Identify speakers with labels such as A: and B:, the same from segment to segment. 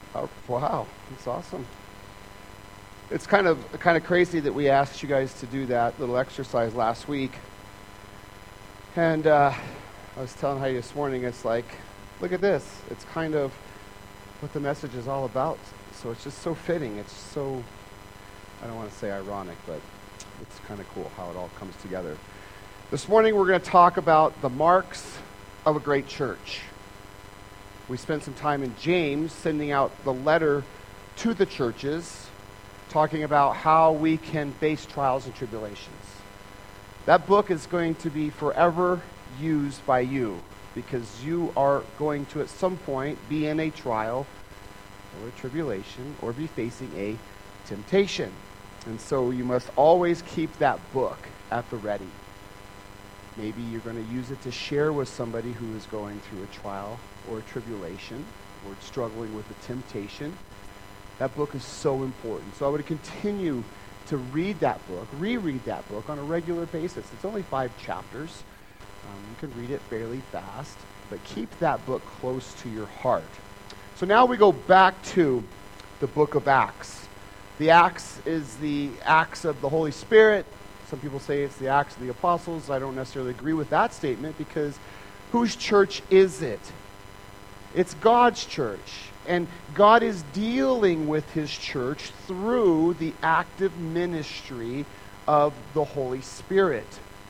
A: Oh, wow, that's awesome. It's kind of crazy that we asked you guys to do that little exercise last week. And I was telling Heidi this morning, it's like, look at this. It's kind of what the message is all about. So it's just so fitting. It's so, I don't want to say ironic, but it's kind of cool how it all comes together. This morning we're going to talk about the marks of a great church. We spent some time in James sending out the letter to the churches, talking about how we can face trials and tribulations. That book is going to be forever used by you because you are going to at some point be in a trial or a tribulation or be facing a temptation. And so you must always keep that book at the ready. Maybe you're going to use it to share with somebody who is going through a trial or a tribulation or struggling with a temptation. That book is so important. So I would continue to read that book, reread that book on a regular basis. It's only 5 chapters. You can read it fairly fast, but keep that book close to your heart. So now we go back to the book of Acts. The Acts is the Acts of the Holy Spirit. Some people say it's the Acts of the Apostles. I don't necessarily agree with that statement because whose church is it? It's God's church. And God is dealing with his church through the active ministry of the Holy Spirit.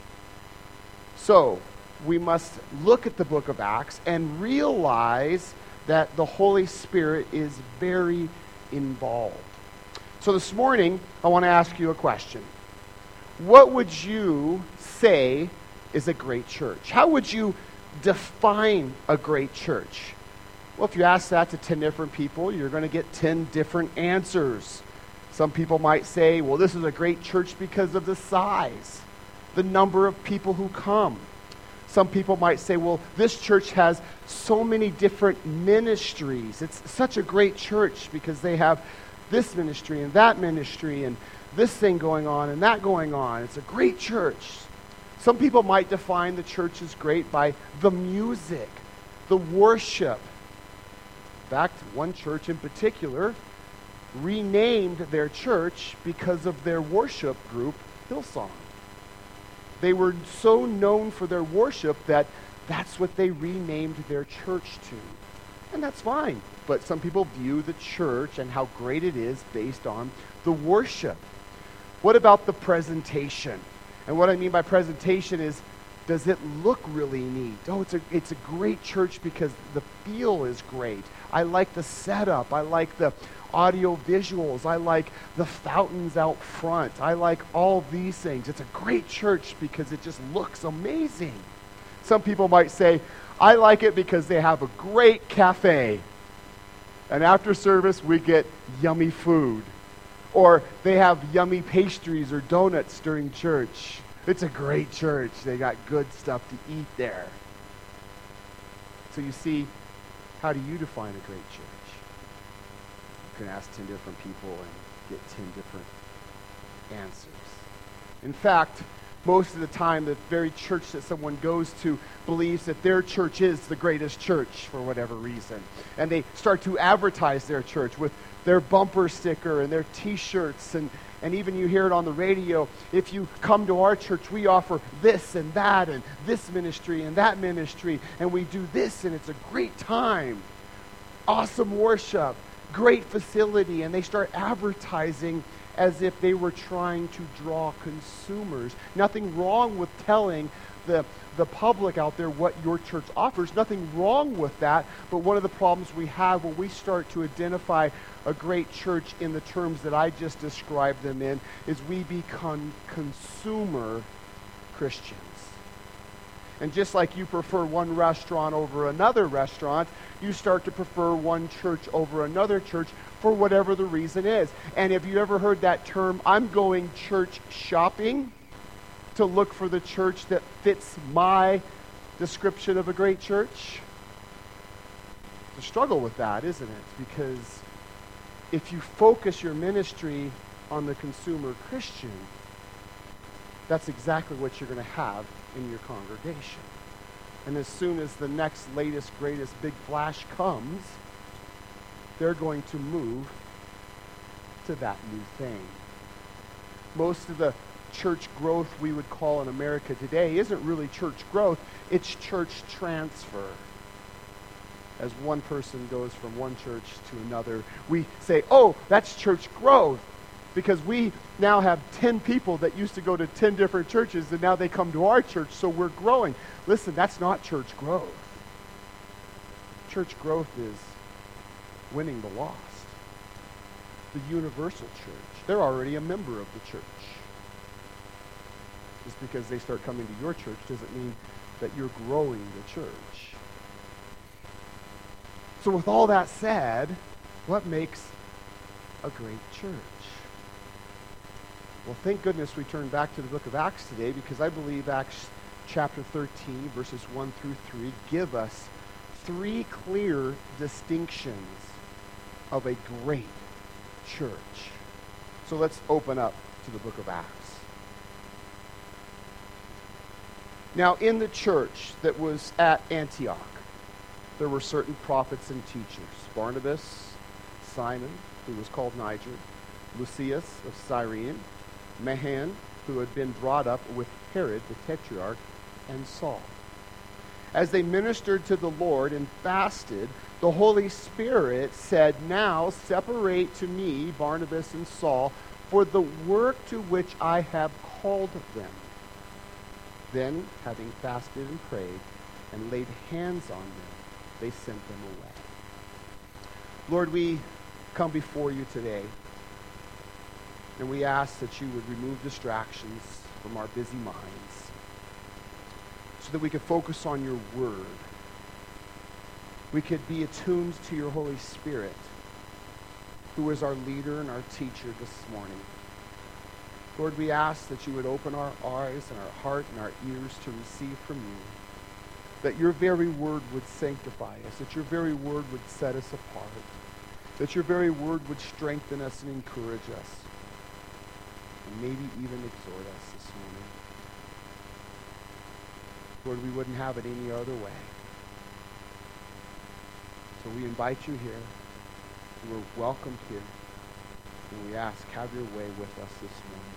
A: So, we must look at the book of Acts and realize that the Holy Spirit is very involved. So this morning, I want to ask you a question. What would you say is a great church? How would you define a great church? Well, if you ask that to 10 different people, you're going to get 10 different answers. Some people might say, well, this is a great church because of the size, the number of people who come. Some people might say, well, this church has so many different ministries. It's such a great church because they have this ministry and that ministry and this thing going on and that going on. It's a great church. Some people might define the church as great by the music, the worship. In fact, one church in particular renamed their church because of their worship group, Hillsong. They were so known for their worship that that's what they renamed their church to. And that's fine. But some people view the church and how great it is based on the worship. What about the presentation? And what I mean by presentation is, does it look really neat? Oh, it's a great church because the feel is great. I like the setup. I like the audio visuals. I like the fountains out front. I like all these things. It's a great church because it just looks amazing. Some people might say, I like it because they have a great cafe. And after service, we get yummy food. Or they have yummy pastries or donuts during church. It's a great church. They got good stuff to eat there. So you see, how do you define a great church? You can ask 10 different people and get 10 different answers. In fact, most of the time, the very church that someone goes to believes that their church is the greatest church for whatever reason. And they start to advertise their church with their bumper sticker and their t-shirts and even you hear it on the radio. If you come to our church, we offer this and that and this ministry and that ministry, and we do this, and it's a great time. Awesome worship, great facility, and they start advertising as if they were trying to draw consumers. Nothing wrong with telling the public out there what your church offers. Nothing wrong with that, but one of the problems we have when we start to identify a great church in the terms that I just described them in is we become consumer Christians. And just like you prefer one restaurant over another restaurant, you start to prefer one church over another church for whatever the reason is. And have you ever heard that term, I'm going church shopping to look for the church that fits my description of a great church? It's a struggle with that, isn't it? Because if you focus your ministry on the consumer Christian, that's exactly what you're going to have in your congregation. And as soon as the next, latest, greatest big flash comes, they're going to move to that new thing. Most of the church growth we would call in America today isn't really church growth, it's church transfer. As one person goes from one church to another, we say, oh, that's church growth, because we now have 10 people that used to go to 10 different churches, and now they come to our church, so we're growing. Listen, that's not church growth. Church growth is winning the lost. The universal church. They're already a member of the church. Just because they start coming to your church doesn't mean that you're growing the church. So with all that said, what makes a great church? Well, thank goodness we turned back to the book of Acts today, because I believe Acts chapter 13, verses 1 through 3, give us 3 clear distinctions of a great church. So let's open up to the book of Acts. Now, in the church that was at Antioch, there were certain prophets and teachers. Barnabas, Simon, who was called Niger, Lucius of Cyrene, Mahan, who had been brought up with Herod the Tetrarch, and Saul. As they ministered to the Lord and fasted, the Holy Spirit said, now separate to me Barnabas and Saul for the work to which I have called them. Then, having fasted and prayed and laid hands on them, they sent them away. Lord, we come before you today, and we ask that you would remove distractions from our busy minds so that we could focus on your word. We could be attuned to your Holy Spirit, who is our leader and our teacher this morning. Lord, we ask that you would open our eyes and our heart and our ears to receive from you, that your very word would sanctify us, that your very word would set us apart, that your very word would strengthen us and encourage us, and maybe even exhort us this morning. Lord, we wouldn't have it any other way. So we invite you here. We're welcomed here. And we ask, have your way with us this morning.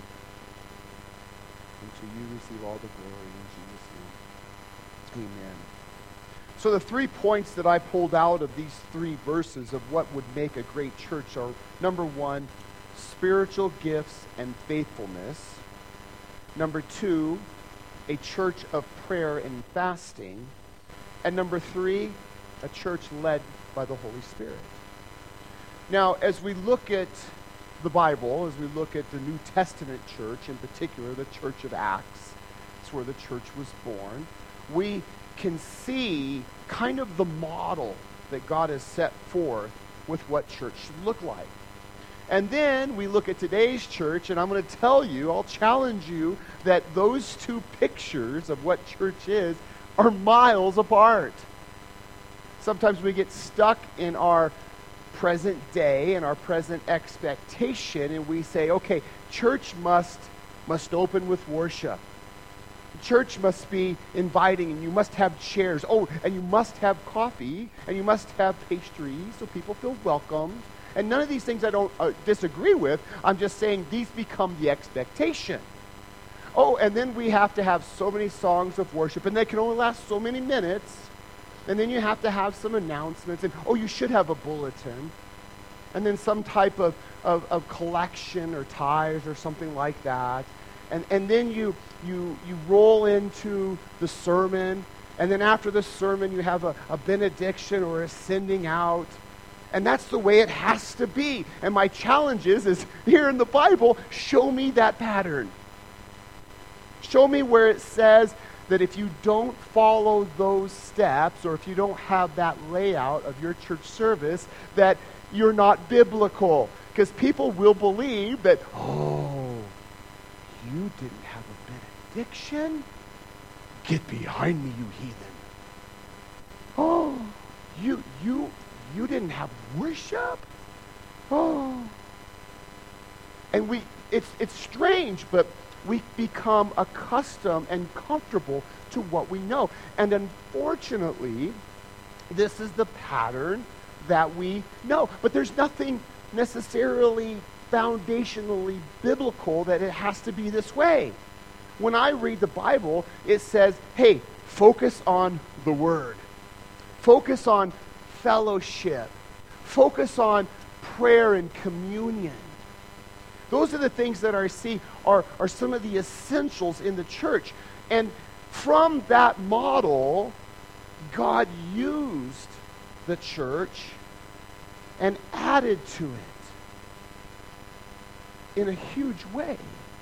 A: And to you receive all the glory in Jesus' name. Amen. So the 3 points that I pulled out of these 3 verses of what would make a great church are, number 1, spiritual gifts and faithfulness. Number 2, a church of prayer and fasting. And number 3, a church led by the Holy Spirit. Now, as we look at the Bible, as we look at the New Testament church, in particular the church of Acts, it's where the church was born, we can see kind of the model that God has set forth with what church should look like. And then we look at today's church, and I'm going to tell you, I'll challenge you, that those 2 pictures of what church is are miles apart. Sometimes we get stuck in our present day and our present expectation, and we say, okay, church must open with worship. Church must be inviting, and you must have chairs. Oh, and you must have coffee, and you must have pastries so people feel welcomed. And none of these things I don't disagree with. I'm just saying these become the expectation. Oh, and then we have to have so many songs of worship, and they can only last so many minutes. And then you have to have some announcements, and oh, you should have a bulletin. And then some type of collection or tithes or something like that. And then you roll into the sermon, and then after the sermon you have a benediction or a sending out. And that's the way it has to be. And my challenge is here in the Bible, show me that pattern. Show me where it says that if you don't follow those steps, or if you don't have that layout of your church service, that you're not biblical. Because people will believe that, oh, you didn't have a benediction? Get behind me, you heathen. Oh, you didn't have worship? Oh. And it's strange, but we become accustomed and comfortable to what we know. And unfortunately, this is the pattern that we know. But there's nothing necessarily foundationally biblical that it has to be this way. When I read the Bible, it says, hey, focus on the Word. Focus on fellowship. Focus on prayer and communion. Those are the things that I see are some of the essentials in the church. And from that model, God used the church and added to it in a huge way.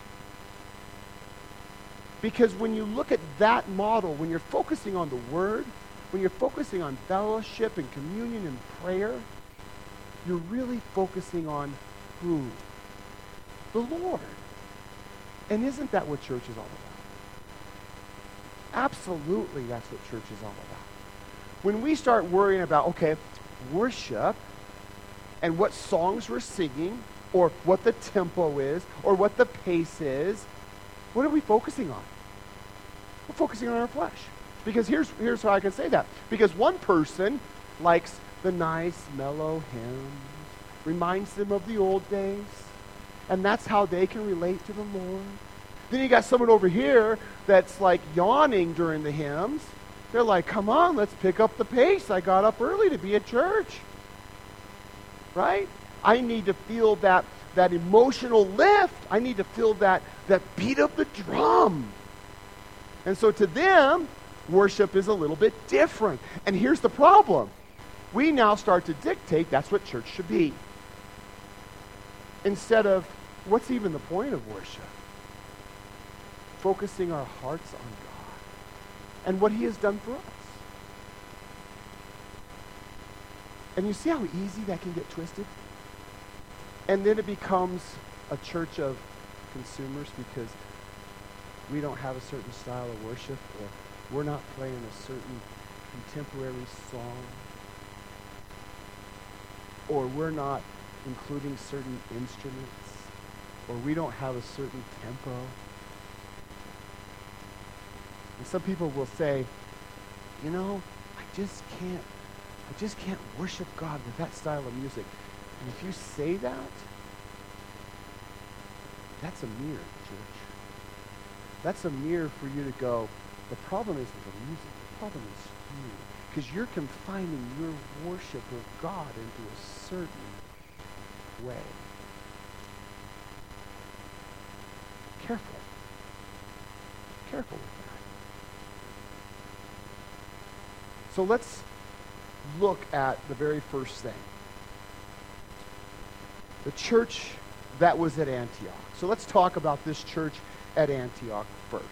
A: Because when you look at that model, when you're focusing on the Word, when you're focusing on fellowship and communion and prayer, you're really focusing on who? The Lord. And isn't that what church is all about? Absolutely, that's what church is all about. When we start worrying about, okay, worship and what songs we're singing, or what the tempo is, or what the pace is, what are we focusing on? We're focusing on our flesh. Because here's how I can say that. Because one person likes the nice, mellow hymns, reminds them of the old days, and that's how they can relate to the Lord. Then you got someone over here that's like yawning during the hymns. They're like, come on, let's pick up the pace. I got up early to be at church. Right? I need to feel that emotional lift. I need to feel that beat of the drum. And so to them, worship is a little bit different. And here's the problem. We now start to dictate that's what church should be. Instead of, what's even the point of worship? Focusing our hearts on God and what He has done for us. And you see how easy that can get twisted? And then it becomes a church of consumers because we don't have a certain style of worship, or we're not playing a certain contemporary song, or we're not including certain instruments, or we don't have a certain tempo. And some people will say, you know, I just can't worship God with that style of music. And if you say that, that's a mirror, church. That's a mirror for you to go, the problem isn't the music, the problem is you. Because you're confining your worship of God into a certain way. Careful. Careful with that. So let's look at the very first thing. The church that was at Antioch. So let's talk about this church at Antioch first.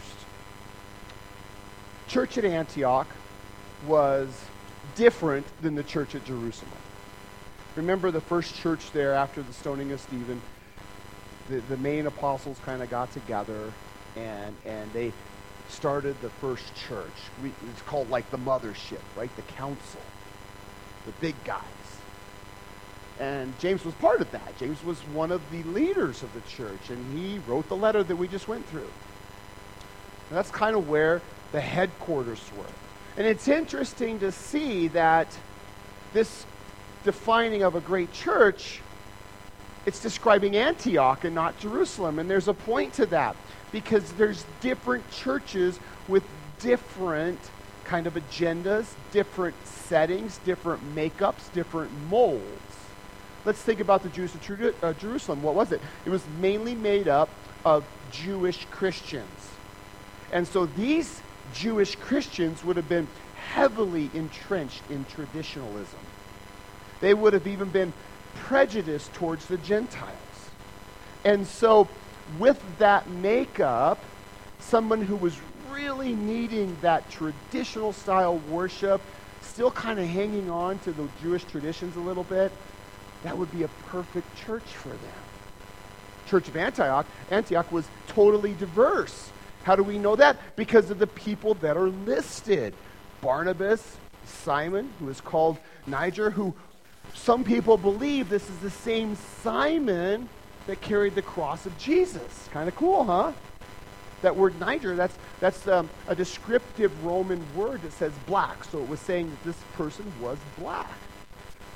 A: Church at Antioch was different than the church at Jerusalem. Remember the first church there after the stoning of Stephen, the main apostles kind of got together and they started the first church. It's called like the mothership, right? The council, the big guys. And James was part of that. James was one of the leaders of the church, and he wrote the letter that we just went through. And that's kind of where the headquarters were. And it's interesting to see that this defining of a great church, it's describing Antioch and not Jerusalem. And there's a point to that, because there's different churches with different kind of agendas, different settings, different makeups, different molds. Let's think about the Jews of Jerusalem. What was it? It was mainly made up of Jewish Christians. And so these Jewish Christians would have been heavily entrenched in traditionalism. They would have even been prejudiced towards the Gentiles. And so with that makeup, someone who was really needing that traditional style worship, still kind of hanging on to the Jewish traditions a little bit, that would be a perfect church for them. Church of Antioch was totally diverse. How do we know that? Because of the people that are listed. Barnabas, Simon, who is called Niger, who some people believe this is the same Simon that carried the cross of Jesus. Kind of cool, huh? That word Niger, that's a descriptive Roman word that says black. So it was saying that this person was black.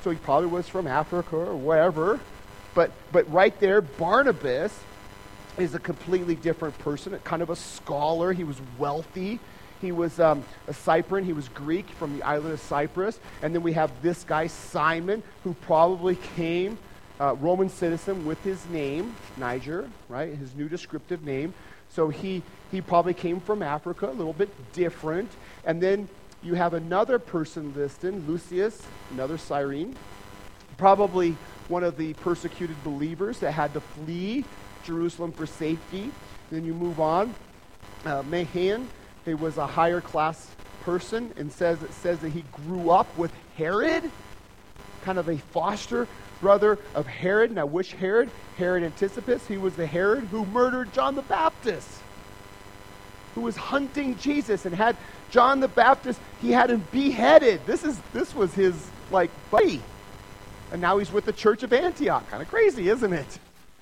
A: so he probably was from Africa or wherever. But right there, Barnabas is a completely different person, kind of a scholar. He was wealthy. He was a Cyprian. He was Greek from the island of Cyprus. And then we have this guy, Simon, who probably came, Roman citizen with his name, Niger, right? His new descriptive name. So he probably came from Africa, a little bit different. And then you have another person listed, Lucius, another Cyrene, probably one of the persecuted believers that had to flee Jerusalem for safety. And then you move on. Mahan, he was a higher class person, and it says that he grew up with Herod, kind of a foster brother of Herod. Now, which Herod? Herod Antipas. He was the Herod who murdered John the Baptist, who was hunting Jesus and had John the Baptist, he had him beheaded. This was his, buddy. And now he's with the Church of Antioch. Kind of crazy, isn't it?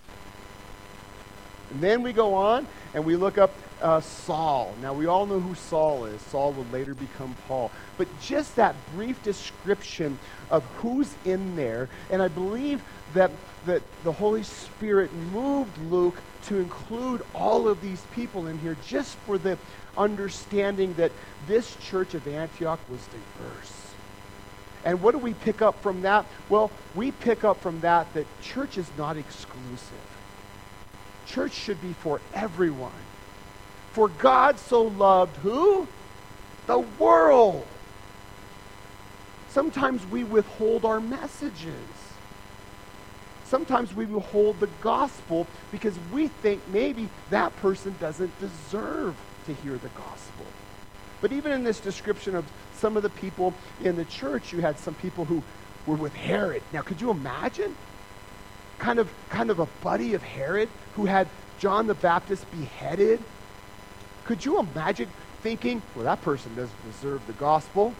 A: And then we go on and we look up Saul. Now, we all know who Saul is. Saul will later become Paul. But just that brief description of who's in there, and I believe that the Holy Spirit moved Luke to include all of these people in here just for the understanding that this church of Antioch was diverse. And what do we pick up from that? Well, we pick up from that church is not exclusive. Church should be for everyone. For God so loved who? The world. Sometimes we withhold our messages. Sometimes we withhold the gospel because we think maybe that person doesn't deserve to hear the gospel. But even in this description of some of the people in the church, you had some people who were with Herod. Now, could you imagine? Kind of a buddy of Herod who had John the Baptist beheaded. Could you imagine thinking, well, that person doesn't deserve the gospel?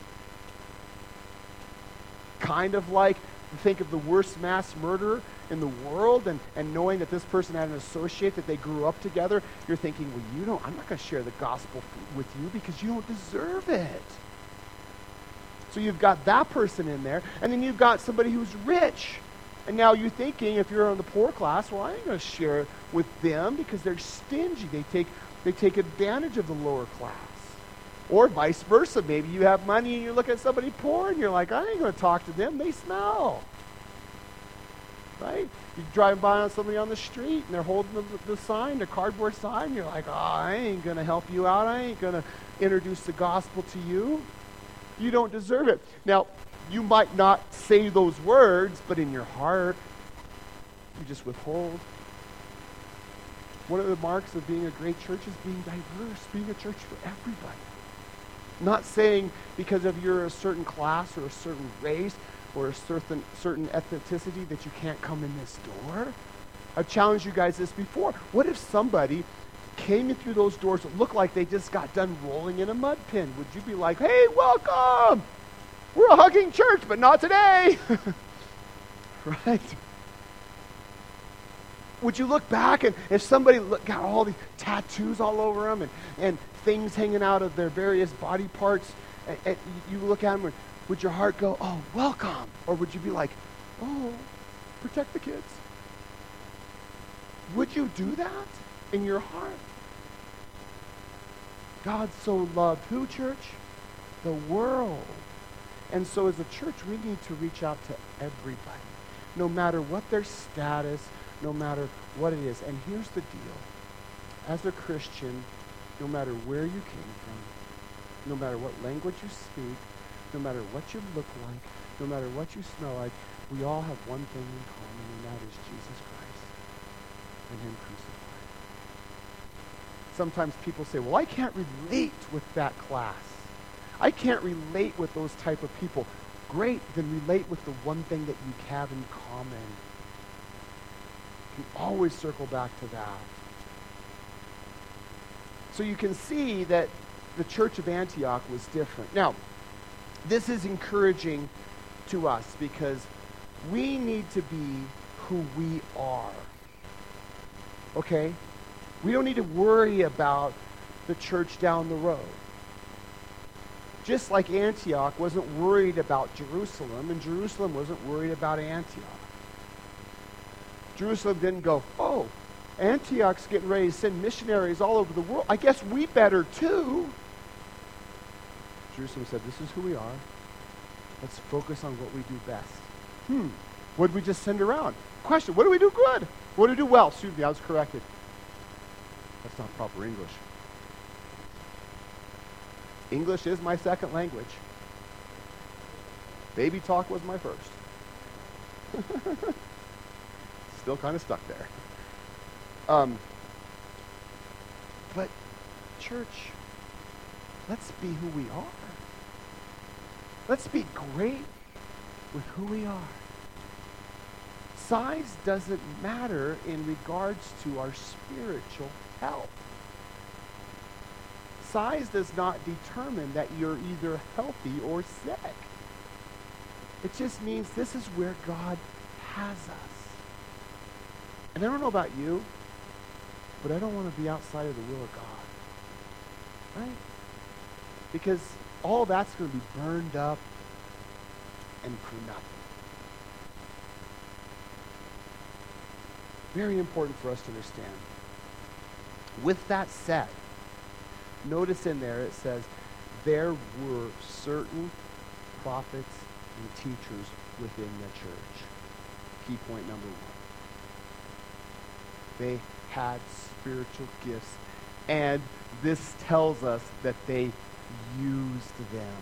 A: Kind of like think of the worst mass murderer in the world and knowing that this person had an associate that they grew up together, you're thinking, well, I'm not going to share the gospel with you because you don't deserve it. So you've got that person in there, and then you've got somebody who's rich. And now you're thinking, if you're on the poor class, well, I ain't going to share with them because they're stingy. They take advantage of the lower class. Or vice versa. Maybe you have money and you look at somebody poor and you're like, I ain't going to talk to them. They smell. Right? You drive by on somebody on the street and they're holding the sign, the cardboard sign. And you're like, I ain't going to help you out. I ain't going to introduce the gospel to you. You don't deserve it. Now, you might not say those words, but in your heart, you just withhold. One of the marks of being a great church is being diverse, being a church for everybody. Not saying because of you're a certain class or a certain race or a certain ethnicity that you can't come in this door. I've challenged you guys this before. What if somebody came in through those doors that looked like they just got done rolling in a mud pin? Would you be like, hey, welcome! We're a hugging church, but not today. Right? Would you look back and if somebody got all these tattoos all over them and things hanging out of their various body parts, and you look at them, and would your heart go, oh, welcome? Or would you be like, oh, protect the kids? Would you do that in your heart? God so loved who, church? The world. And so as a church, we need to reach out to everybody, no matter what their status, no matter what it is. And here's the deal. As a Christian, no matter where you came from, no matter what language you speak, no matter what you look like, no matter what you smell like, we all have one thing in common, and that is Jesus Christ and Him crucified. Sometimes people say, well, I can't relate with that class. I can't relate with those type of people. Great, then relate with the one thing that you have in common. You always circle back to that. So you can see that the church of Antioch was different. Now, this is encouraging to us because we need to be who we are. Okay? We don't need to worry about the church down the road. Just like Antioch wasn't worried about Jerusalem, and Jerusalem wasn't worried about Antioch. Jerusalem didn't go, oh, Antioch's getting ready to send missionaries all over the world. I guess we better too. Jerusalem said, this is who we are. Let's focus on what we do best. What did we just send around? Question, what do we do good? What do we do well? Excuse me, I was corrected. That's not proper English. English is my second language. Baby talk was my first. Still kind of stuck there. But church, let's be who we are. Let's be great with who we are. Size doesn't matter in regards to our spiritual health. Size does not determine that you're either healthy or sick. It just means this is where God has us. And I don't know about you, but I don't want to be outside of the will of God. Right? Because all that's going to be burned up and for nothing. Very important for us to understand. With that said, notice in there it says, there were certain prophets and teachers within the church. Key point number one. They had spiritual gifts, and this tells us that they used them.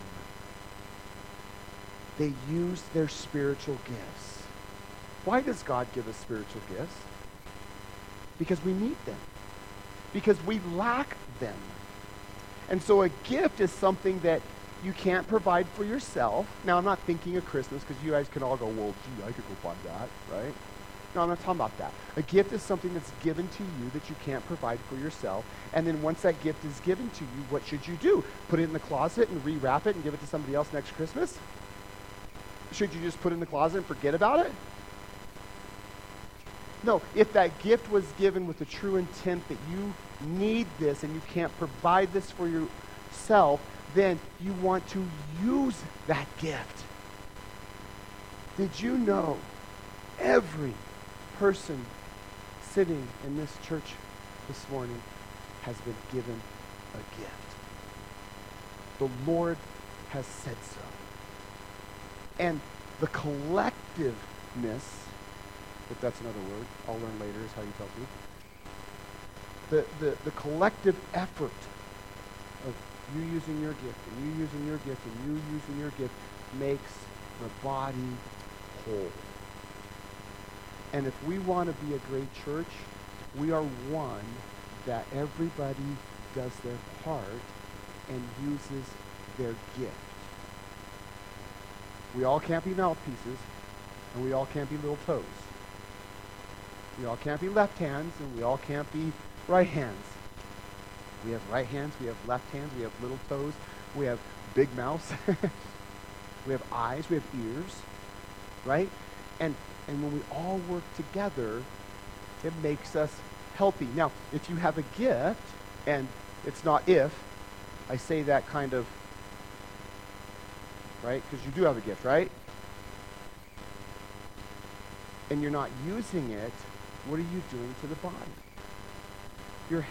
A: They used their spiritual gifts. Why does God give us spiritual gifts? Because we need them. Because we lack them. And so a gift is something that you can't provide for yourself. Now, I'm not thinking of Christmas, because you guys can all go, well, gee, I could go find that, right? No, I'm not talking about that. A gift is something that's given to you that you can't provide for yourself. And then once that gift is given to you, what should you do? Put it in the closet and rewrap it and give it to somebody else next Christmas? Should you just put it in the closet and forget about it? No, if that gift was given with the true intent that you need this and you can't provide this for yourself, then you want to use that gift. Did you know every person sitting in this church this morning has been given a gift? The Lord has said so. And the collectiveness, if that's another word, I'll learn later is how you tell me. The collective effort of you using your gift, and you using your gift, and you using your gift makes the body whole. And if we want to be a great church, we are one that everybody does their part and uses their gift. We all can't be mouthpieces, and we all can't be little toes. We all can't be left hands, and we all can't be right hands. We have right hands, we have left hands, we have little toes, we have big mouths, we have eyes, we have ears, right? And when we all work together, it makes us healthy. Now, if you have a gift, and it's not if, I say that kind of, right? Because you do have a gift, right? And you're not using it, what are you doing to the body? You're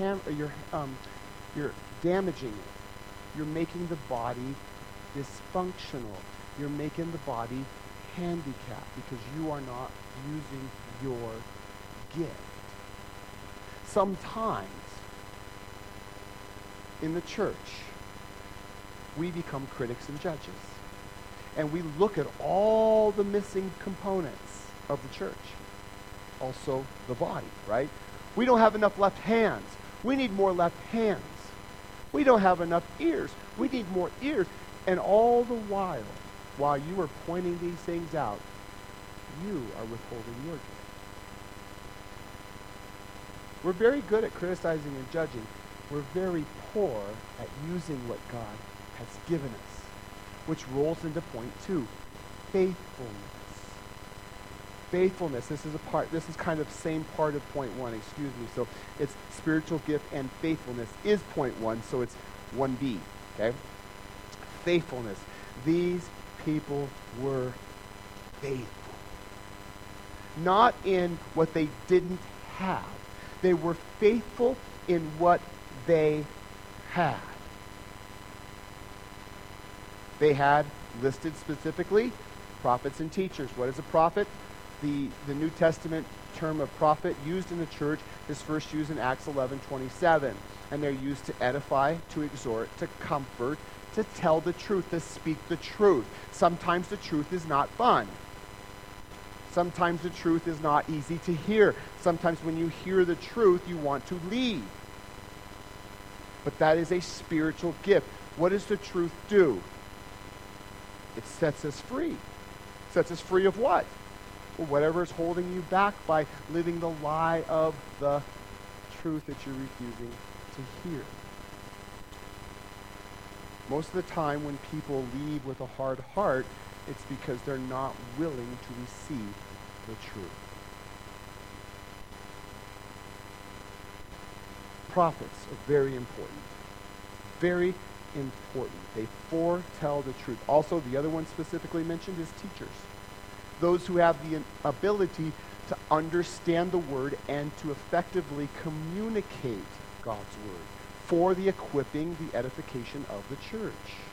A: damaging it. You're making the body dysfunctional. You're making the body handicapped because you are not using your gift. Sometimes in the church, we become critics and judges. And we look at all the missing components of the church. Also the body, right? We don't have enough left hands. We need more left hands. We don't have enough ears. We need more ears. And all the while you are pointing these things out, you are withholding your gift. We're very good at criticizing and judging. We're very poor at using what God has given us, which rolls into point 2, faithfulness. Faithfulness, this is kind of same part of point 1, excuse me. So it's spiritual gift and faithfulness is point 1, so it's 1B, okay? faithfulness. These people were faithful. Not in what they didn't have. They were faithful in what they had. They had listed specifically prophets and teachers. What is a prophet? The New Testament term of prophet used in the church is first used in Acts 11:27. And they're used to edify, to exhort, to comfort, to tell the truth, to speak the truth. Sometimes the truth is not fun. Sometimes the truth is not easy to hear. Sometimes when you hear the truth, you want to leave. But that is a spiritual gift. What does the truth do? It sets us free. Sets us free of what? Well, whatever is holding you back by living the lie of the truth that you're refusing to hear. Most of the time when people leave with a hard heart, it's because they're not willing to receive the truth. Prophets are very important. Very important. They foretell the truth. Also, the other one specifically mentioned is teachers. Those who have the ability to understand the word and to effectively communicate God's word for the equipping, the edification of the church.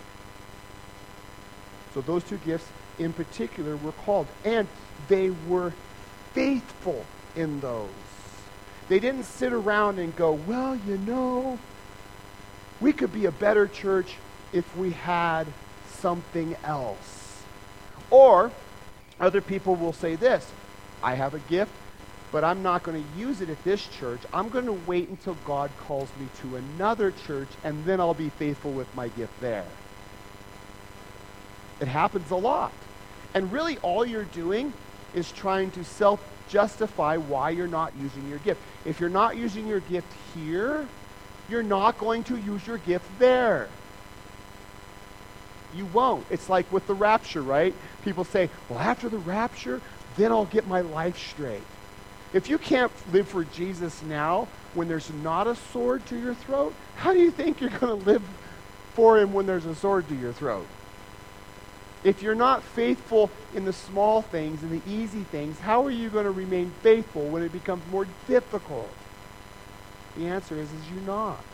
A: So those two gifts in particular were called, and they were faithful in those. They didn't sit around and go, well, you know, we could be a better church if we had something else. Or other people will say this, I have a gift, but I'm not going to use it at this church. I'm going to wait until God calls me to another church, and then I'll be faithful with my gift there. It happens a lot. And really all you're doing is trying to self-justify why you're not using your gift. If you're not using your gift here, you're not going to use your gift there. You won't. It's like with the rapture, right? People say, well, after the rapture, then I'll get my life straight. If you can't live for Jesus now when there's not a sword to your throat, how do you think you're going to live for him when there's a sword to your throat? If you're not faithful in the small things and the easy things, how are you going to remain faithful when it becomes more difficult? The answer is you're not.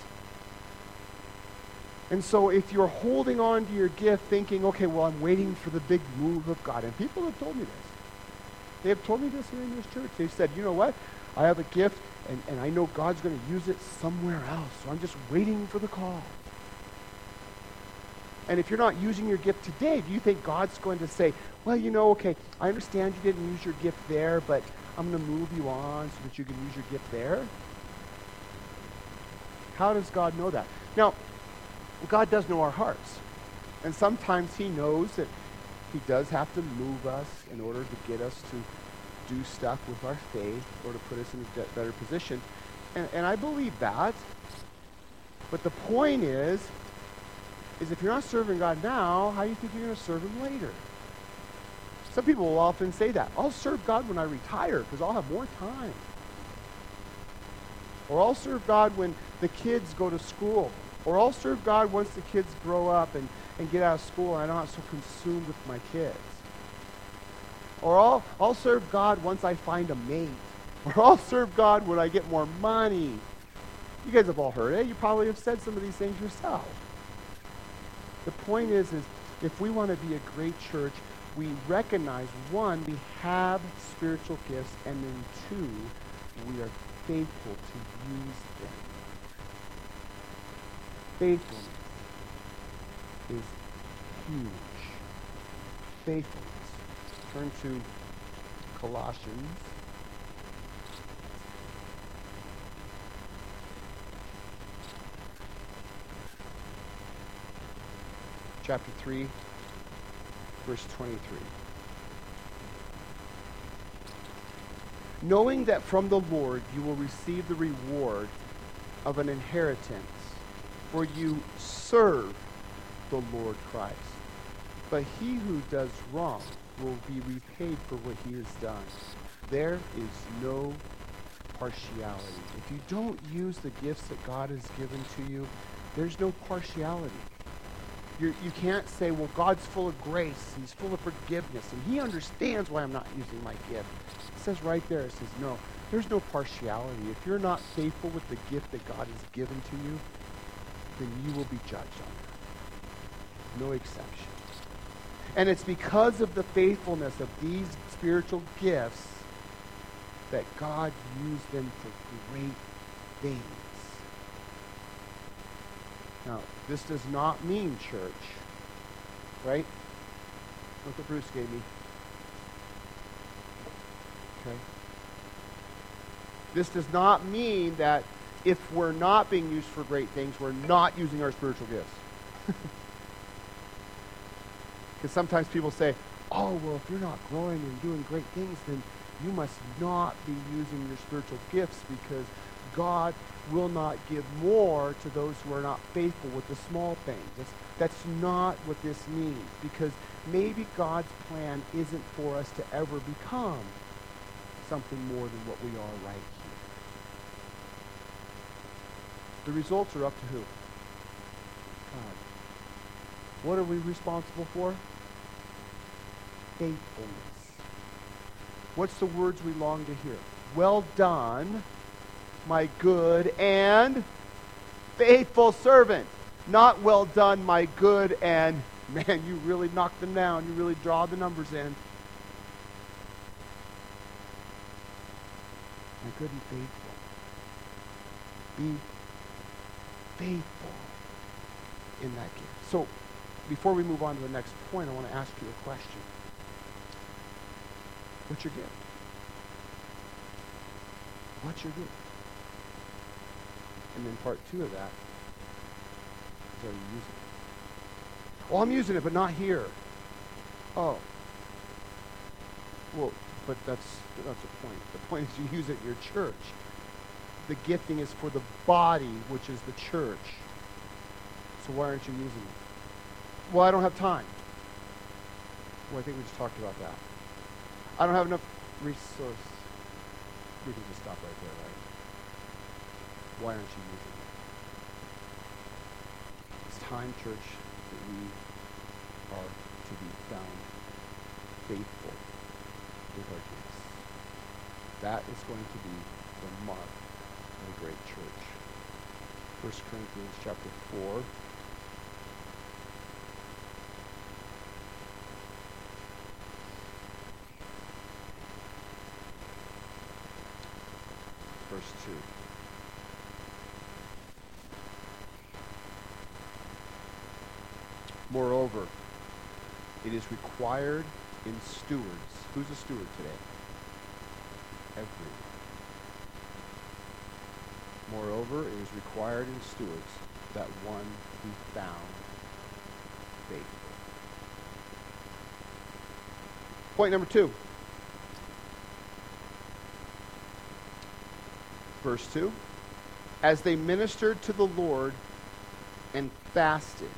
A: And so if you're holding on to your gift thinking, okay, well, I'm waiting for the big move of God. And people have told me this. They have told me this here in this church. They've said, you know what? I have a gift, and I know God's going to use it somewhere else. So I'm just waiting for the call. And if you're not using your gift today, do you think God's going to say, well, you know, okay, I understand you didn't use your gift there, but I'm going to move you on so that you can use your gift there? How does God know that? Now, God does know our hearts. And sometimes he knows that he does have to move us in order to get us to do stuff with our faith or to put us in a better position. And I believe that. But the point is if you're not serving God now, how do you think you're going to serve him later? Some people will often say that. I'll serve God when I retire because I'll have more time. Or I'll serve God when the kids go to school. Or I'll serve God once the kids grow up and get out of school and I'm not so consumed with my kids. Or I'll serve God once I find a mate. Or I'll serve God when I get more money. You guys have all heard it. You probably have said some of these things yourself. The point is if we want to be a great church, we recognize, one, we have spiritual gifts, and then two, we are faithful to use them. Faithfulness is huge. Faithfulness. Turn to Colossians. Chapter 3, verse 23. Knowing that from the Lord you will receive the reward of an inheritance, for you serve the Lord Christ. But he who does wrong will be repaid for what he has done. There is no partiality. If you don't use the gifts that God has given to you, there's no partiality. You can't say, well, God's full of grace. He's full of forgiveness. And he understands why I'm not using my gift. It says right there, it says, no, there's no partiality. If you're not faithful with the gift that God has given to you, then you will be judged on that. No exception. And it's because of the faithfulness of these spiritual gifts that God used them for great things. Now, this does not mean, church, right? Look what Bruce gave me. Okay? This does not mean that if we're not being used for great things, we're not using our spiritual gifts. Because sometimes people say, oh, well, if you're not growing and doing great things, then you must not be using your spiritual gifts because God will not give more to those who are not faithful with the small things. That's not what this means, because maybe God's plan isn't for us to ever become something more than what we are right here. The results are up to who? God. What are we responsible for? Faithfulness. What's the words we long to hear? Well done, my good and faithful servant. Not well done, my good and, man, you really knocked them down. You really draw the numbers in. My good and faithful. Be faithful in that gift. So, before we move on to the next point, I want to ask you a question. What's your gift? What's your gift? And then part two of that is, are you using it? Oh, I'm using it, but not here. Oh. Well, but that's the point. The point is you use it in your church. The gifting is for the body, which is the church. So why aren't you using it? Well, I don't have time. Well, I think we just talked about that. I don't have enough resource. We can just stop right there, right? Why aren't you using it? It's time, church, that we are to be found faithful with our gifts. That is going to be the mark of a great church. 1 Corinthians chapter 4. Verse 2. Moreover, it is required in stewards. Who's a steward today? Everyone. Moreover, it is required in stewards that one be found faithful. Point number 2. Verse 2. As they ministered to the Lord and fasted.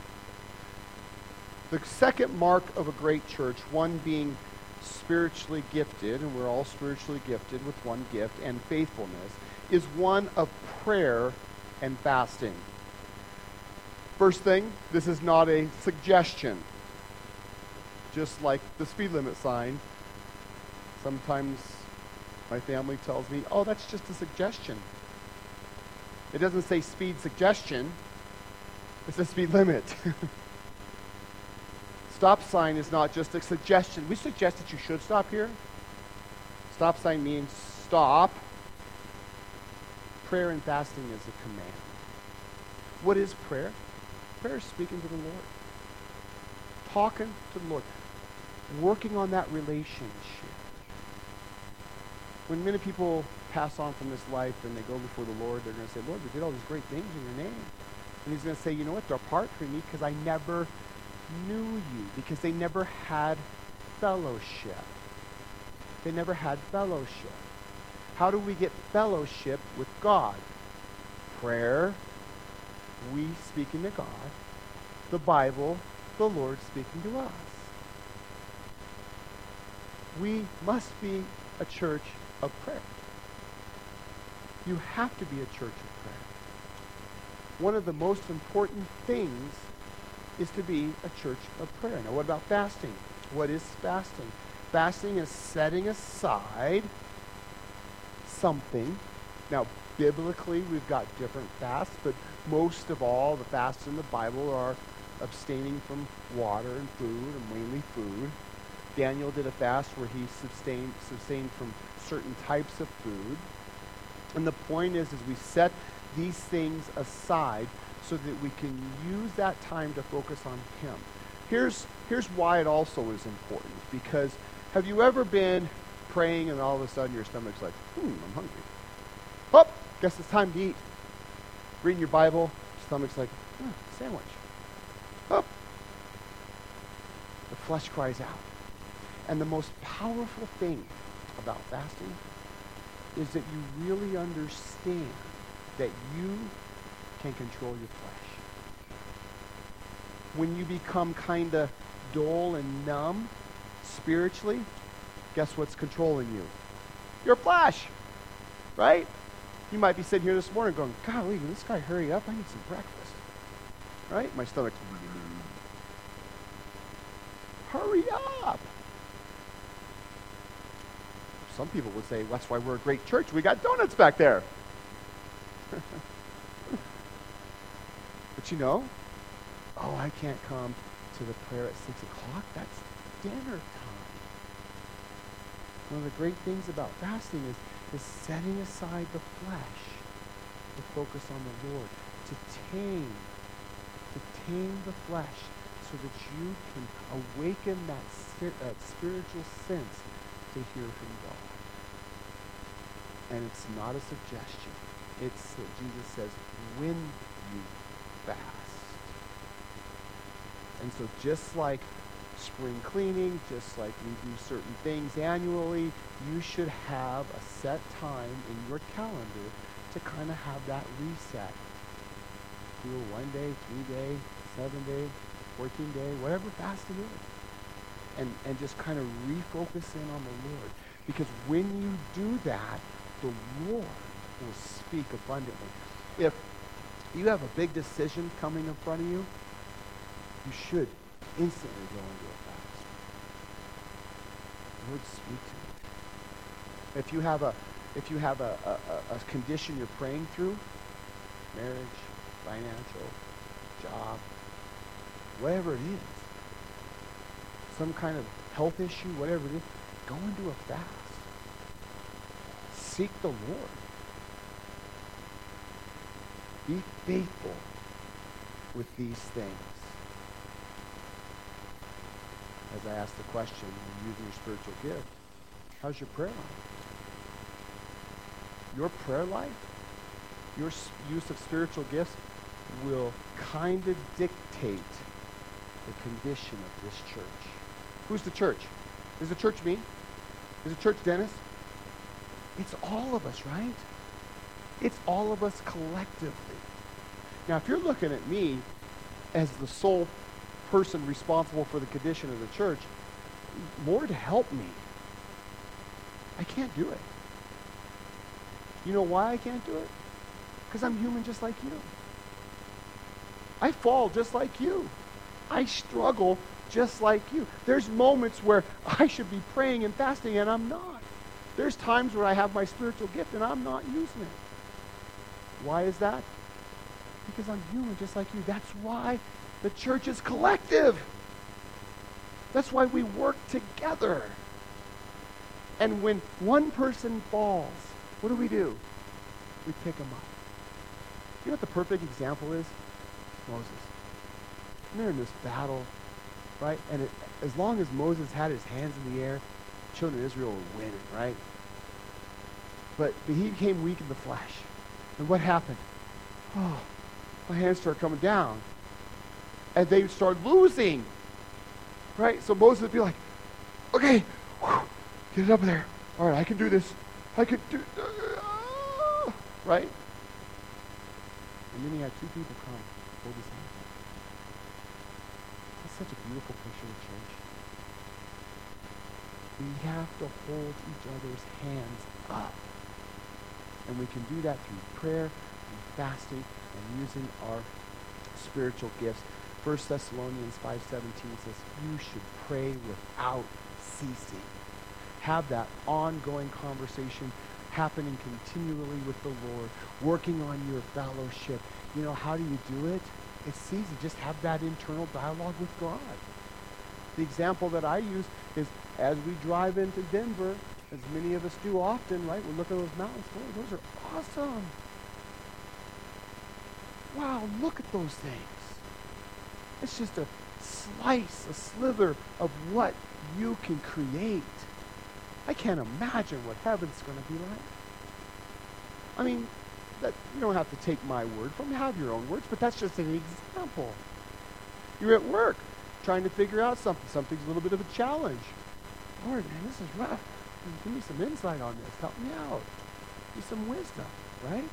A: The second mark of a great church, one being spiritually gifted, and we're all spiritually gifted with one gift, and faithfulness, is one of prayer and fasting. First thing, this is not a suggestion. Just like the speed limit sign, sometimes my family tells me, oh, that's just a suggestion. It doesn't say speed suggestion. It says speed limit. Stop sign is not just a suggestion. We suggest that you should stop here. Stop sign means stop. Prayer and fasting is a command. What is prayer? Prayer is speaking to the Lord. Talking to the Lord. Working on that relationship. When many people pass on from this life and they go before the Lord, they're going to say, Lord, we did all these great things in your name. And he's going to say, you know what? Depart from me because I never knew you. Because they never had fellowship. They never had fellowship. How do we get fellowship with God? Prayer, we speaking to God. The Bible, the Lord speaking to us. We must be a church of prayer. You have to be a church of prayer. One of the most important things is to be a church of prayer. Now, what about fasting? What is fasting? Fasting is setting aside something. Now, biblically, we've got different fasts, but most of all, the fasts in the Bible are abstaining from water and food, and mainly food. Daniel did a fast where he sustained from certain types of food. And the point is we set these things aside so that we can use that time to focus on him. Here's why it also is important. Because have you ever been praying and all of a sudden your stomach's like, I'm hungry. Oh, guess it's time to eat. Reading your Bible, stomach's like, sandwich. Oh. The flesh cries out. And the most powerful thing about fasting is that you really understand that you can control your flesh. When you become kind of dull and numb spiritually, guess what's controlling you? Your flesh, right? You might be sitting here this morning going, golly, will this guy hurry up? I need some breakfast, right? My stomach's, hurry up. Some people would say, that's why we're a great church. We got donuts back there. But I can't come to the prayer at 6 o'clock. That's dinner time. One of the great things about fasting is setting aside the flesh to focus on the Lord, to tame the flesh so that you can awaken that spiritual sense to hear from God. And it's not a suggestion. It's that Jesus says, when you fast. And so just like spring cleaning, just like we do certain things annually, you should have a set time in your calendar to kind of have that reset. Do a 1 day, 3 day, 7 day, 14 day, whatever fasting is. And just kind of refocus in on the Lord. Because when you do that, the Lord will speak abundantly. If you have a big decision coming in front of you, you should instantly go into a fast. Lord, speak to me. If you have a condition you're praying through, marriage, financial, job, whatever it is, some kind of health issue, whatever it is, go into a fast. Seek the Lord. Be faithful with these things. As I asked the question, using your spiritual gift, how's your prayer life? Your prayer life, your use of spiritual gifts will kind of dictate the condition of this church. Who's the church? Is the church me? Is the church Dennis? It's all of us, right? It's all of us collectively. Now, if you're looking at me as the sole person responsible for the condition of the church, Lord, help me. I can't do it. You know why I can't do it? Because I'm human just like you. I fall just like you. I struggle just like you. There's moments where I should be praying and fasting and I'm not. There's times where I have my spiritual gift and I'm not using it. Why is that? Because I'm human just like you. That's why the church is collective. That's why we work together. And when one person falls, what do? We pick them up. You know what the perfect example is? Moses. And they're in this battle, right? And as long as Moses had his hands in the air, the children of Israel were winning, right? But he became weak in the flesh. And what happened? Oh, my hands started coming down. And they started losing. Right? So Moses would be like, okay, get it up there. All right, I can do this. I can do right? And then he had two people come, hold his hand. That's such a beautiful picture of church. We have to hold each other's hands up. And we can do that through prayer and fasting and using our spiritual gifts. 1 Thessalonians 5:17 says, you should pray without ceasing. Have that ongoing conversation happening continually with the Lord, working on your fellowship. You know, how do you do it? It's easy. Just have that internal dialogue with God. The example that I use is as we drive into Denver, as many of us do often, right? We look at those mountains. Boy, those are awesome. Wow, look at those things. It's just a slice, a slither of what you can create. I can't imagine what heaven's going to be like. I mean, you don't have to take my word from me. Have your own words, but that's just an example. You're at work trying to figure out something. Something's a little bit of a challenge. Lord, man, this is rough. Give me some insight on this. Help me out. Give me some wisdom, right?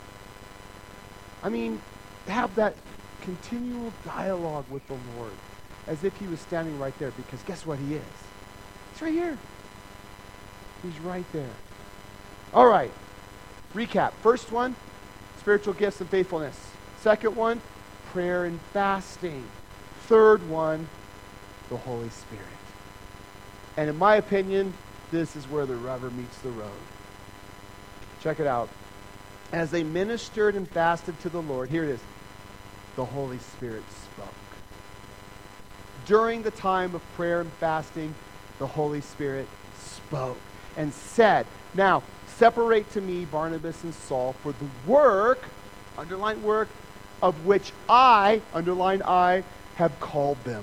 A: I mean, have that continual dialogue with the Lord as if he was standing right there, because guess what he is? He's right here. He's right there. All right. Recap. First one, spiritual gifts and faithfulness. Second one, prayer and fasting. Third one, the Holy Spirit. And in my opinion, this is where the rubber meets the road. Check it out. As they ministered and fasted to the Lord, here it is, the Holy Spirit spoke. During the time of prayer and fasting, the Holy Spirit spoke and said, now, separate to me Barnabas and Saul for the work, underline work, of which I, underline I, have called them.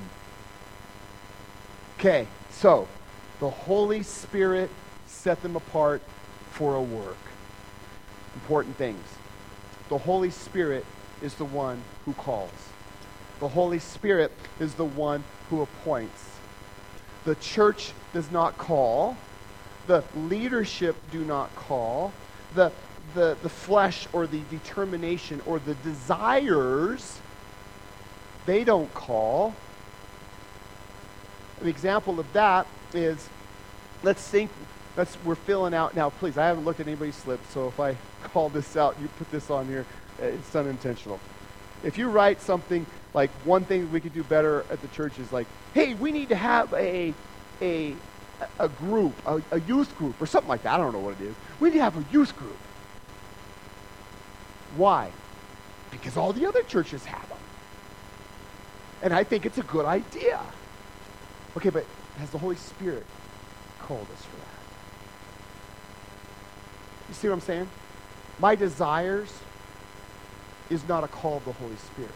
A: Okay, so the Holy Spirit set them apart for a work. Important things. The Holy Spirit is the one who calls. The Holy Spirit is the one who appoints. The church does not call. The leadership do not call. The flesh or the determination or the desires, they don't call. An example of that is, we're filling out, now please, I haven't looked at anybody's slip, so if I call this out, you put this on here, it's unintentional. If you write something like, one thing we could do better at the church is like, hey, we need to have a group, a youth group, or something like that. I don't know what it is. We need to have a youth group. Why? Because all the other churches have them. And I think it's a good idea. Okay, but has the Holy Spirit called us for that? You see what I'm saying? My desires is not a call of the Holy Spirit.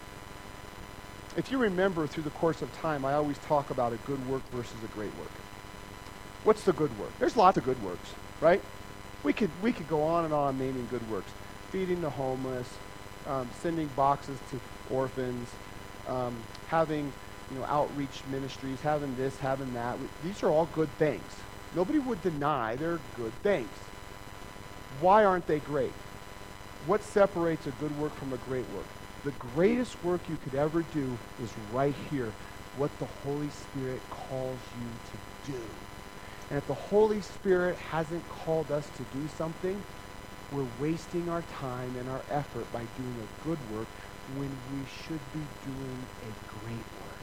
A: If you remember through the course of time, I always talk about a good work versus a great work. What's the good work? There's lots of good works, right? We could go on and on naming good works. Feeding the homeless, sending boxes to orphans, having outreach ministries, having this, having that. These are all good things. Nobody would deny they're good things. Why aren't they great? What separates a good work from a great work? The greatest work you could ever do is right here, what the Holy Spirit calls you to do. And if the Holy Spirit hasn't called us to do something, we're wasting our time and our effort by doing a good work when we should be doing a great work.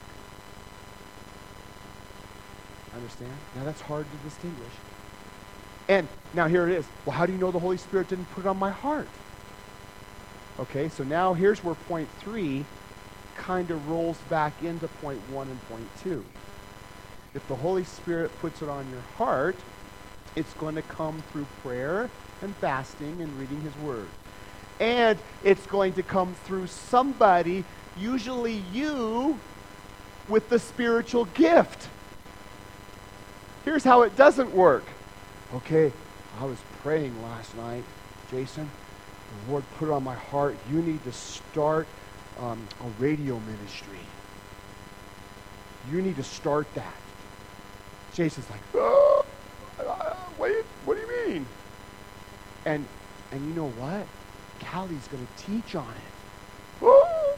A: Understand? Now that's hard to distinguish. And now here it is. Well, how do you know the Holy Spirit didn't put it on my heart? Okay, so now here's where point 3 kind of rolls back into point 1 and point 2. If the Holy Spirit puts it on your heart, it's going to come through prayer and fasting and reading his word. And it's going to come through somebody, usually you, with the spiritual gift. Here's how it doesn't work. Okay, I was praying last night, Jason. The Lord put it on my heart. You need to start a radio ministry. You need to start that. Jason's like, oh, what do you mean? And you know what? Callie's going to teach on it. Oh.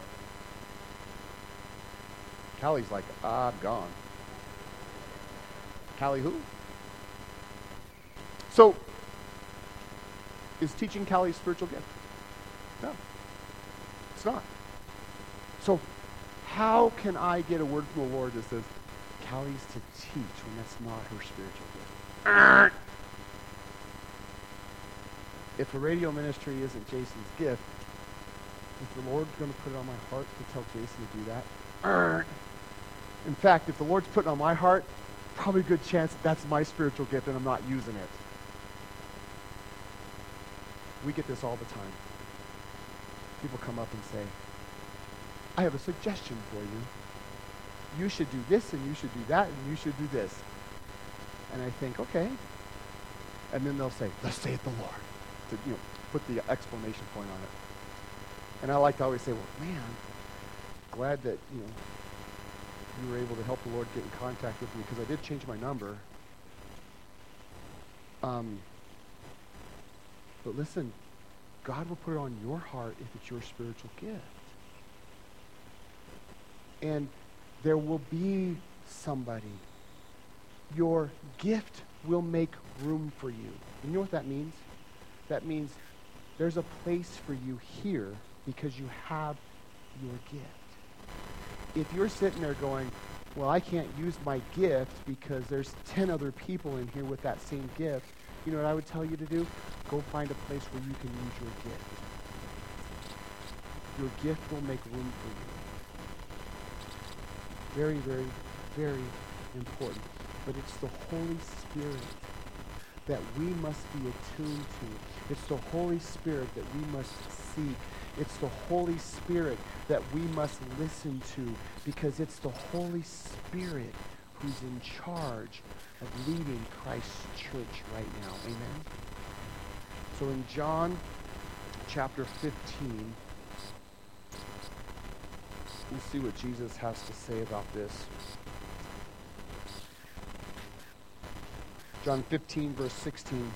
A: Callie's like, I'm gone. Callie who? So, is teaching Callie a spiritual gift? No. It's not. So, How can I get a word from the Lord that says, Callie's to teach when that's not her spiritual gift? If a radio ministry isn't Jason's gift, is the Lord going to put it on my heart to tell Jason to do that? In fact, if the Lord's putting it on my heart, probably a good chance that's my spiritual gift and I'm not using it. We get this all the time. People come up and say, I have a suggestion for you. You should do this, and you should do that, and you should do this. And I think, okay. And then they'll say, thus saith the Lord. To, put the exclamation point on it. And I like to always say, well, man, glad that, you were able to help the Lord get in contact with me, because I did change my number. But listen, God will put it on your heart if it's your spiritual gift. And there will be somebody. Your gift will make room for you. You know what that means? That means there's a place for you here because you have your gift. If you're sitting there going, well, I can't use my gift because there's 10 other people in here with that same gift, you know what I would tell you to do? Go find a place where you can use your gift. Your gift will make room for you. Very, very, very important. But it's the Holy Spirit that we must be attuned to. It's the Holy Spirit that we must seek. It's the Holy Spirit that we must listen to, because it's the Holy Spirit who's in charge of leading Christ's church right now. Amen? So in John chapter 15, we'll see what Jesus has to say about this. John 15, verse 16.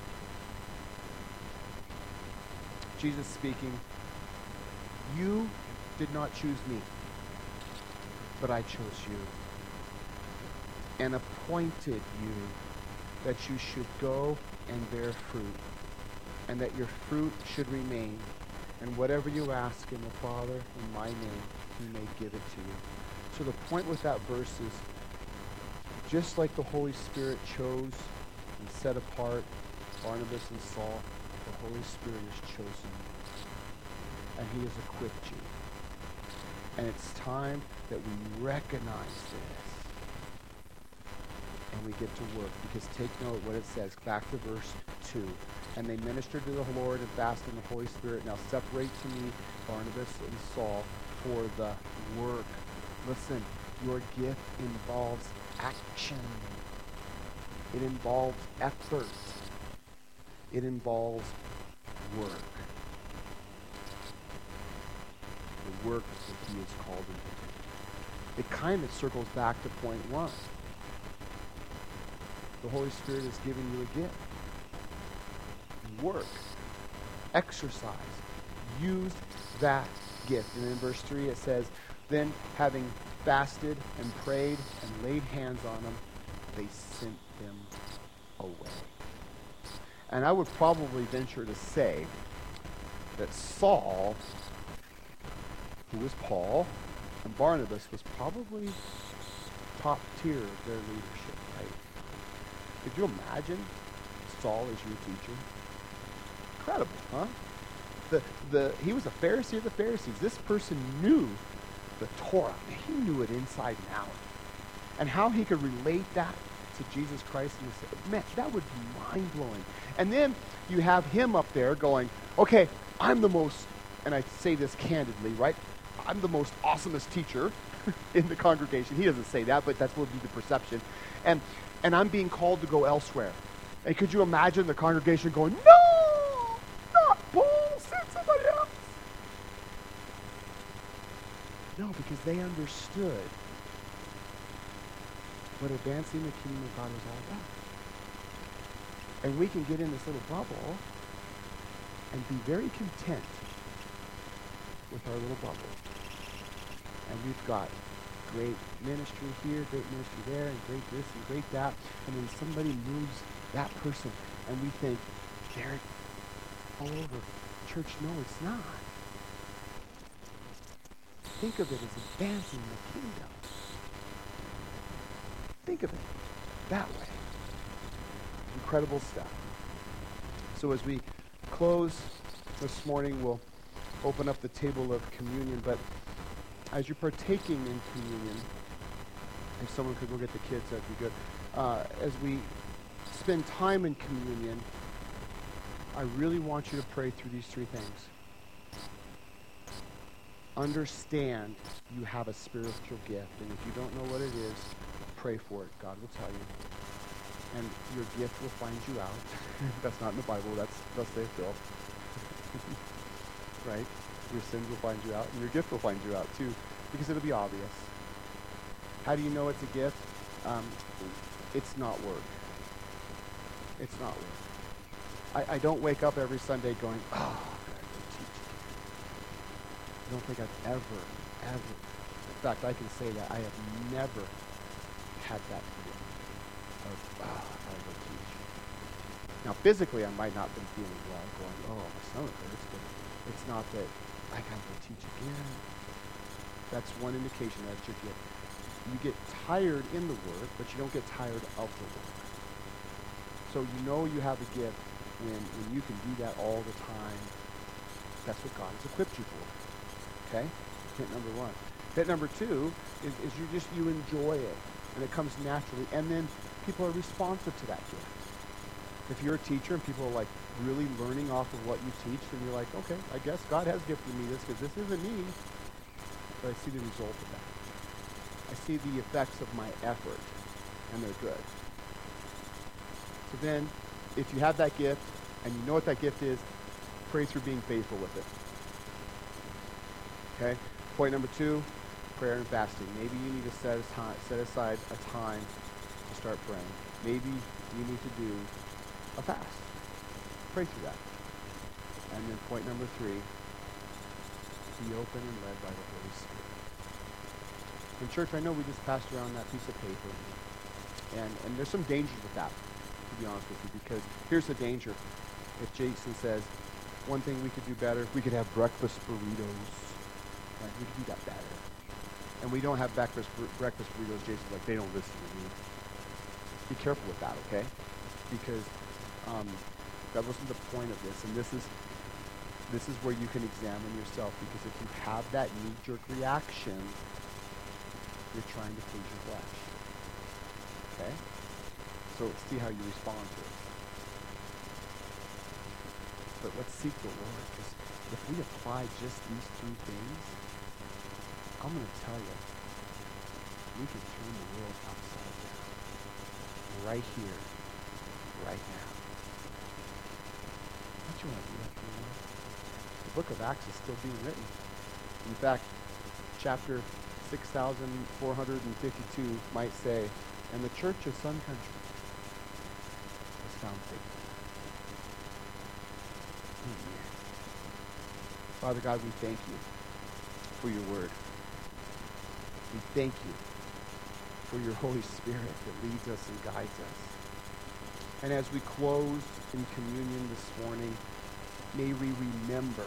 A: Jesus speaking, you did not choose me, but I chose you and appointed you that you should go and bear fruit, and that your fruit should remain, and whatever you ask in the Father in my name, he may give it to you. So the point with that verse is, just like the Holy Spirit chose and set apart Barnabas and Saul, the Holy Spirit has chosen you, and he has equipped you. And it's time that we recognize this and we get to work. Because take note what it says, back to verse 2. And they ministered to the Lord and fasted in the Holy Spirit. Now separate to me Barnabas and Saul for the work. Listen, your gift involves action. It involves effort. It involves work. The work that he has called him to do. It kind of circles back to point 1. The Holy Spirit has given you a gift. Work. Exercise. Use that gift. And in verse 3 it says, then having fasted and prayed and laid hands on them, they sent them away. And I would probably venture to say that Saul, who was Paul, and Barnabas was probably top tier of their leadership, right? Could you imagine Saul as your teacher? Incredible, huh? He was a Pharisee of the Pharisees. This person knew the Torah. He knew it inside and out. And how he could relate that to Jesus Christ, and man, that would be mind-blowing. And then you have him up there going, okay, I'm the most, and I say this candidly, right? I'm the most awesomest teacher in the congregation. He doesn't say that, but that's what would be the perception. And I'm being called to go elsewhere. And could you imagine the congregation going, no, not Paul, send somebody else. No, because they understood what advancing the kingdom of God was all about. And we can get in this little bubble and be very content with our little bubble. And we've got great ministry here, great ministry there, and great this and great that. And then somebody moves that person, and we think, they're all over. Church, no, it's not. think of it as advancing the kingdom. Think of it that way. Incredible stuff. So as we close this morning, we'll open up the table of communion. But as you're partaking in communion, if someone could go get the kids, that'd be good. As we spend time in communion, I really want you to pray through these three things. Understand you have a spiritual gift, and if you don't know what it is, pray for it. God will tell you. And your gift will find you out. That's not in the Bible. That's thus saith Phil. Right? Your sins will find you out, and your gift will find you out too, because it'll be obvious. How do you know it's a gift? It's not work. It's not work. I don't wake up every Sunday going, oh, I've got to go teach. I don't think I've ever, in fact, I can say that I have never had that feeling of, oh, I've got to go teach. Now, physically, I might not have been feeling well, going, oh, my stomach hurts, but it's not that I got to go teach again. That's one indication that it's your gift. You get tired in the work, but you don't get tired of the work. So you know you have a gift when you can do that all the time. That's what God has equipped you for. Okay? Hint number one. Hint number two is you enjoy it, and it comes naturally, and then people are responsive to that gift. If you're a teacher and people are like really learning off of what you teach, then you're like, okay, I guess God has gifted me this because this isn't me, but I see the result of that. I see the effects of my effort, and they're good. So then, if you have that gift, and you know what that gift is, pray through being faithful with it. Okay? Point number two, prayer and fasting. Maybe you need to set aside a time to start praying. Maybe you need to do a fast. Pray through that. And then point number three, be open and led by the Holy Spirit. In church, I know we just passed around that piece of paper, and there's some dangers with that, to be honest with you, because here's the danger. If Jason says, one thing we could do better, we could have breakfast burritos. Right? We could do that better. And we don't have breakfast burritos. Jason's like, they don't listen to me. Be careful with that, okay? Because that wasn't the point of this, and this is where you can examine yourself, because if you have that knee-jerk reaction, you're trying to please your flesh. Okay? So let's see how you respond to it. But let's seek the Lord, because if we apply just these three things, I'm going to tell you, we can turn the world upside down. Right here, right now. Don't you want to do that for the Lord? The book of Acts is still being written. In fact, chapter 6,452 might say, and the church of Sun Country was found faithful. Amen. Father God, we thank you for your word. We thank you for your Holy Spirit that leads us and guides us. And as we close in communion this morning, may we remember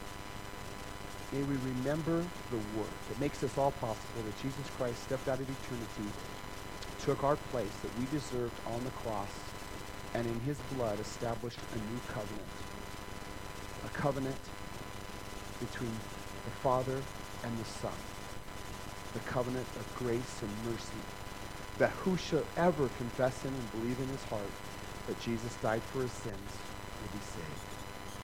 A: the work that makes this all possible, that Jesus Christ stepped out of eternity, took our place that we deserved on the cross, and in his blood established a new covenant. A covenant between the Father and the Son. The covenant of grace and mercy, that whosoever confess him and believe in his heart that Jesus died for his sins